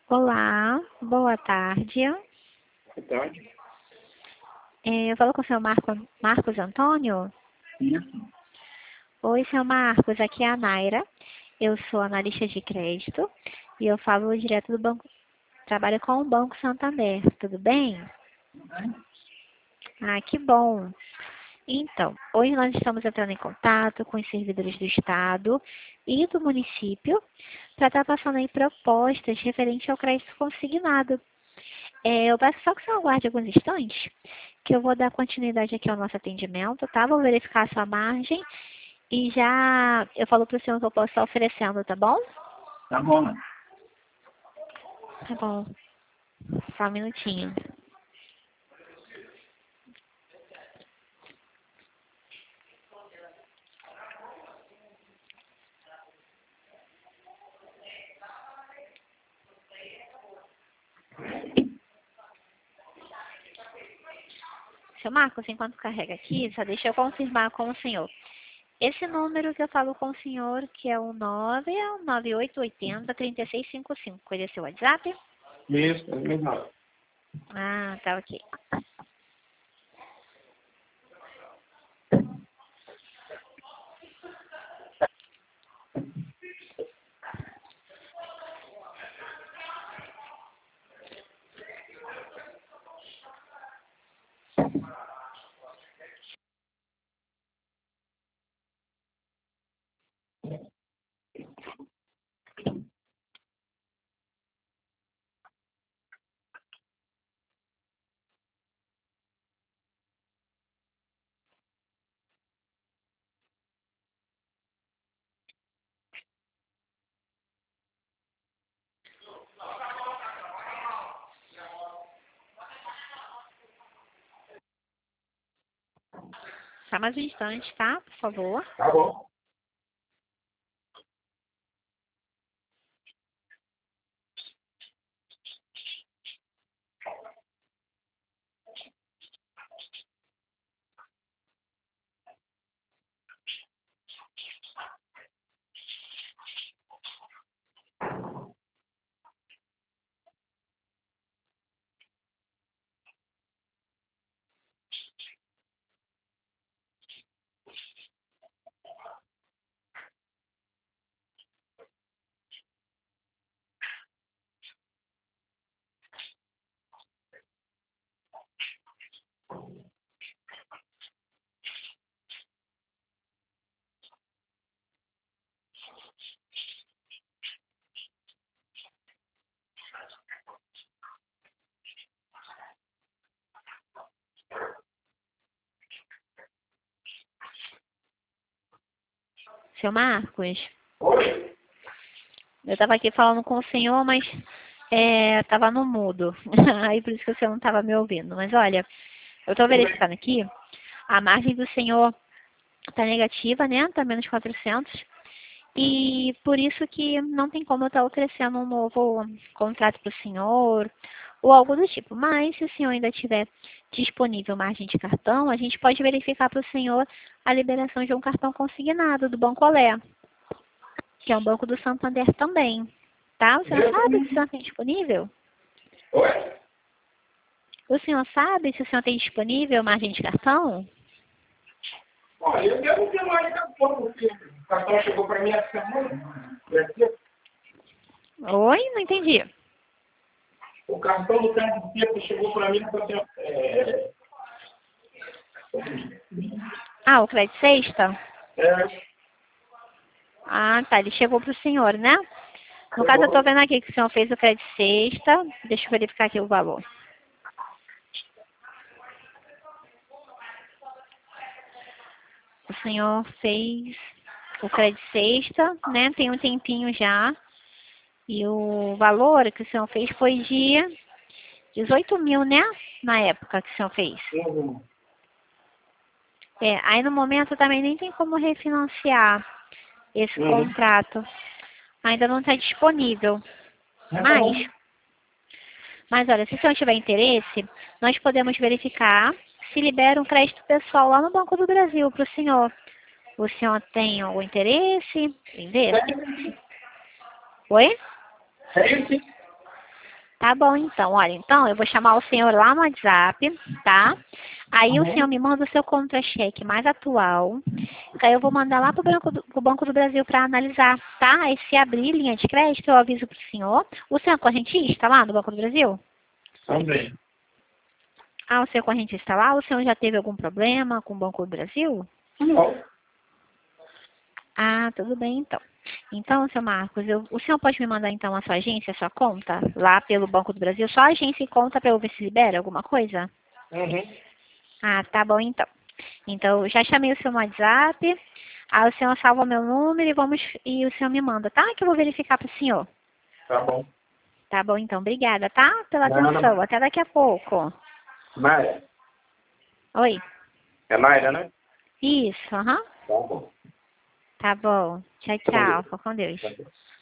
Olá, boa tarde. Boa tarde. Eu falo com o senhor Marcos Antônio. Isso. Oi, senhor Marcos, aqui é a Naira. Eu sou analista de crédito e eu falo direto do banco, trabalho com o Banco Santander, tudo bem? Ah, que bom. Então, hoje nós estamos entrando em contato com os servidores do Estado e do município para estar passando aí propostas referentes ao crédito consignado. Eu peço só que o senhor aguarde alguns instantes, que eu vou dar continuidade aqui ao nosso atendimento, tá? Vou verificar a sua margem e já eu falo para o senhor que eu posso estar oferecendo, tá bom? Tá bom. Tá bom. Só um minutinho. Seu Marcos, enquanto carrega aqui, só deixa eu confirmar com o senhor. Esse número que eu falo com o senhor, que é o 99880-3655, ele é seu WhatsApp? Isso, é verdade. Ah, tá ok. Só mais um instante, tá? Por favor. Tá bom. Seu Marcos, Oi? eu estava aqui falando com o senhor, mas estava no mudo. Aí por isso que o senhor não estava me ouvindo. Mas olha, eu estou Tudo bem. verificando aqui, a margem do senhor está negativa, né? Está menos 400. E por isso que não tem como eu estar oferecendo um novo contrato para o senhor ou algo do tipo. Mas se o senhor ainda tiver disponível margem de cartão, a gente pode verificar para o senhor a liberação de um cartão consignado do Banco Olé, que é um banco do Santander também. Tá? O senhor sabe se o senhor tem disponível? Oi? O senhor sabe se o senhor tem disponível margem de cartão? Olha, eu devo ter mais de cartão, porque o cartão chegou para mim essa semana. Oi? Não entendi. O cartão do Carlos Pedro chegou para mim essa semana. Ah, o crédito sexta? É, Ah, tá. Ele chegou para o senhor, né? No caso, eu estou vendo aqui que o senhor fez o crédito sexta. Deixa eu verificar aqui o valor. O senhor fez o crédito sexta, né? Tem um tempinho já. E o valor que o senhor fez foi de 18 mil, né? Na época que o senhor fez. uhum. Aí no momento também nem tem como refinanciar esse contrato. Ainda não está disponível. Tá bom. Mas olha, se o senhor tiver interesse, nós podemos verificar se libera um crédito pessoal lá no Banco do Brasil para o senhor. O senhor tem algum interesse em ver? Oi? É esse? Tá bom, então. Olha, então eu vou chamar o senhor lá no WhatsApp, tá? Aí o senhor me manda o seu contra-cheque mais atual. Aí eu vou mandar lá pro Banco do Brasil para analisar, tá? Aí se abrir linha de crédito, eu aviso pro senhor. O senhor é correntista lá no Banco do Brasil? Também. Ah, o senhor é correntista lá? O senhor já teve algum problema com o Banco do Brasil? Não. Ah, tudo bem, então. Então, seu Marcos, o senhor pode me mandar, então, a sua agência, a sua conta, lá pelo Banco do Brasil? Só a agência e conta para eu ver se libera alguma coisa? Uhum. Ah, tá bom, então. Então, eu já chamei o seu no WhatsApp, aí o senhor salva meu número e o senhor me manda, tá? Que eu vou verificar para o senhor. Tá bom. Tá bom, então. Obrigada, tá? Pela Nada. atenção. Até daqui a pouco. Mayra. Oi. É Mayra, né? Isso, aham. Tá bom. Tá bom. Tchau, Com tchau. Deus. Fica com Deus. Com Deus.